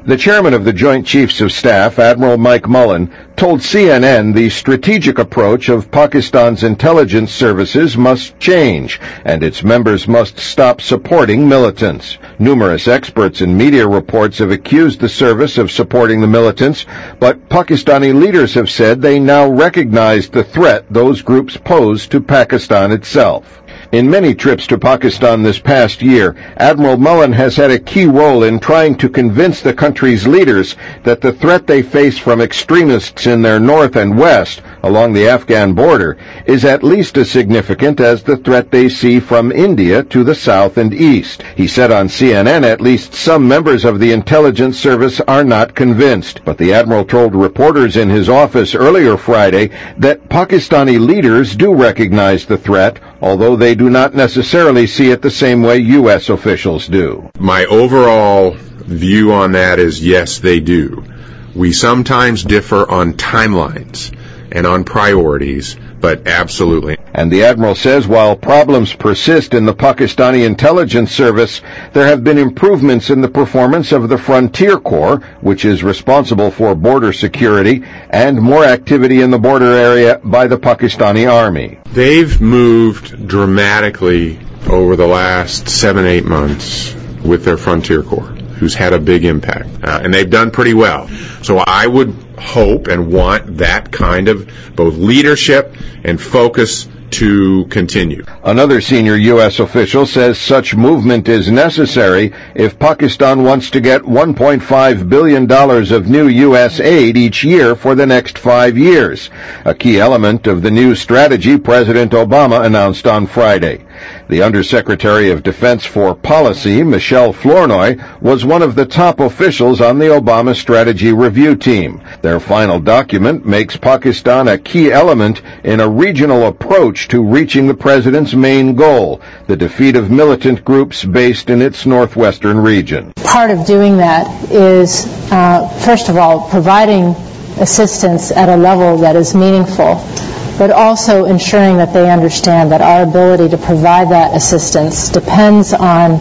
The chairman of the Joint Chiefs of Staff, Admiral Mike Mullen, told CNN the strategic approach of Pakistan's intelligence services must change, and its members must stop supporting militants. Numerous experts and media reports have accused the service of supporting the militants, but Pakistani leaders have said they now recognize the threat those groups pose to Pakistan itself. In many trips to Pakistan this past year, Admiral Mullen has had a key role in trying to convince the country's leaders that the threat they face from extremists in their north and west along the Afghan border is at least as significant as the threat they see from India to the south and east. He said on CNN at least some members of the intelligence service are not convinced, but the Admiral told reporters in his office earlier Friday that Pakistani leaders do recognize the threat, although they do not necessarily see it the same way U.S. officials do. My overall view on that is yes, they do. We sometimes differ on timelines and on priorities, but absolutely. And the Admiral says while problems persist in the Pakistani intelligence service, there have been improvements in the performance of the Frontier Corps, which is responsible for border security, and more activity in the border area by the Pakistani Army. They've moved dramatically over the last 7-8 months with their Frontier Corps, who's had a big impact, and they've done pretty well. So I would hope and want that kind of both leadership and focus to continue. Another senior U.S. official says such movement is necessary if Pakistan wants to get $1.5 billion of new U.S. aid each year for the next 5 years, a key element of the new strategy President Obama announced on Friday. The Undersecretary of Defense for Policy, Michelle Flournoy, was one of the top officials on the Obama Strategy Review Team. Their final document makes Pakistan a key element in a regional approach to reaching the president's main goal, the defeat of militant groups based in its northwestern region. Part of doing that is, first of all, providing assistance at a level that is meaningful, but also ensuring that they understand that our ability to provide that assistance depends on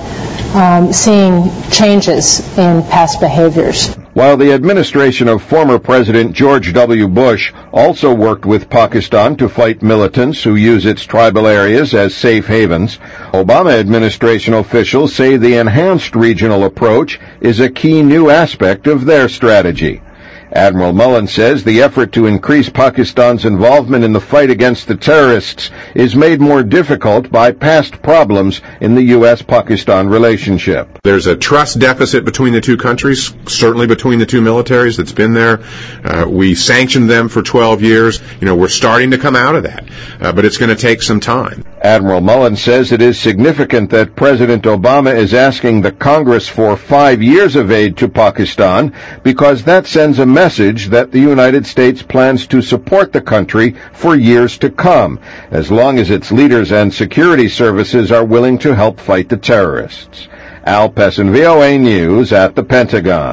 seeing changes in past behaviors. While the administration of former President George W. Bush also worked with Pakistan to fight militants who use its tribal areas as safe havens, Obama administration officials say the enhanced regional approach is a key new aspect of their strategy. Admiral Mullen says the effort to increase Pakistan's involvement in the fight against the terrorists is made more difficult by past problems in the U.S.-Pakistan relationship. There's a trust deficit between the two countries, certainly between the two militaries that's been there. We sanctioned them for 12 years. We're starting to come out of that, but it's going to take some time. Admiral Mullen says it is significant that President Obama is asking the Congress for 5 years of aid to Pakistan because that sends a message that the United States plans to support the country for years to come, as long as its leaders and security services are willing to help fight the terrorists. Al Pessin, VOA News at the Pentagon.